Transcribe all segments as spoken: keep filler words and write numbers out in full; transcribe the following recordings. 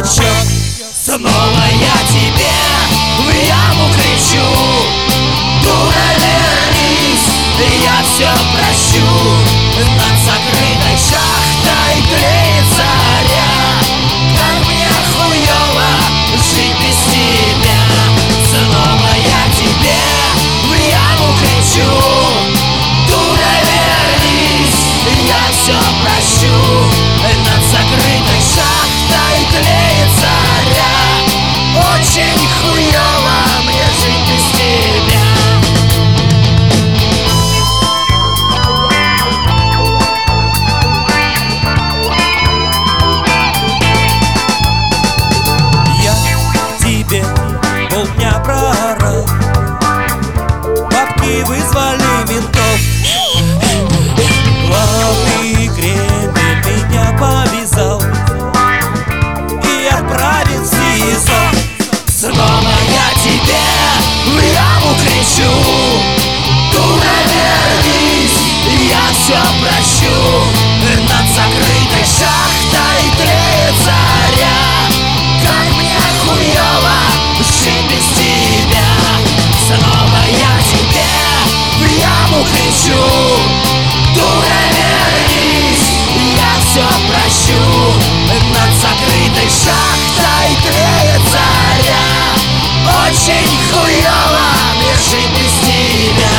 дурачок. Снова я тебе в яму кричу: дура, вернись, я все прощу. Над закрытой шахтой тлеет заря, как мне хуёво жить без тебя. Снова я тебе в яму кричу: дура, вернись, я все прощу. Над закрытой шахтой тлеет заря, очень хуёво мне жить без тебя. Я тебе полдня проорал, бабки вызвали ментов. Главный кремень меня повязал и отправил в СИЗО. Снова я тебе в яму кричу: дура, вернись, я все прощу. Над закрытой шахтой тлеет заря, как мне хуёво жить без тебя. Снова я тебе в яму кричу: дура, вернись, я все прощу. Над закрытой шахтой тлеет заря, очень хуёво мне жить без тебя.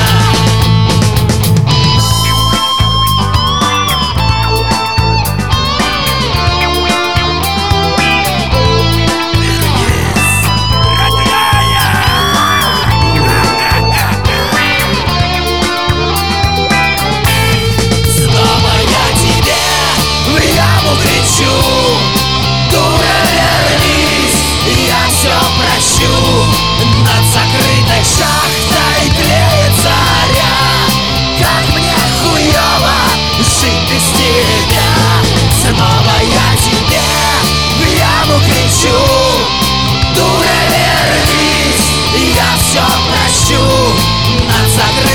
Снова я тебе в яму кричу: дура, вернись, я все прощу. Над закрытой шахтой тлеет заря, как мне хуёво жить без тебя. Снова я тебе в яму кричу: дура, вернись, я все прощу. Над закрытой